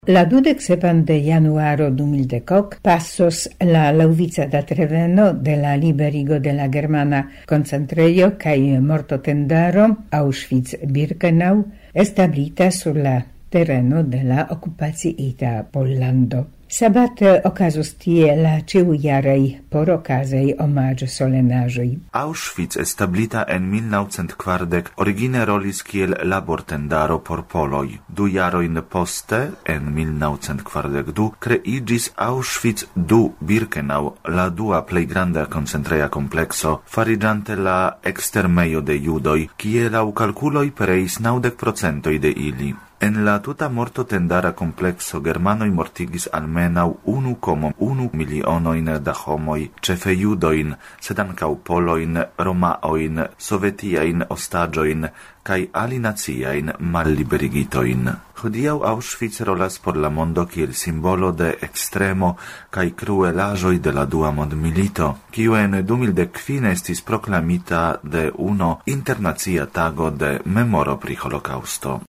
La 27 de januaro 2010 passos la laŭvica datreveno de la liberigo de la germana koncentrejo kaj mortotendaro Auschwitz-Birkenau establita sur la terreno de la okupaciita Pollando. Sabate okazos tie la ĉiujaraj porokazaj omaĝ-solenaĵoj. Auschwitz establita en 1940 origine rolis kiel labortendaro por poloj. 2 jarojn poste, en 1942, kreiĝis Auschwitz II Birkenau, la dua plej granda koncentreja komplekso, fariĝante la ekstermejo de judoj, kie laŭ kalkuloj pereis 90% de ili. En la tuta mortotendara komplekso germanoj mortigis almenaŭ 1,1 milionojn da homoj, ĉefe judojn, sed ankaŭ polojn, romaojn, sovetiajn ostaĝojn kaj alinaciajn malliberigitojn. Hodiaŭ Auschwitz rolas por la mondo kiel simbolo de ekstremo kaj kruelaĵoj de la dua mondmilito, kiu en 2010 estis proklamita de UNO internacia tago de memoro pri Holokaŭsto.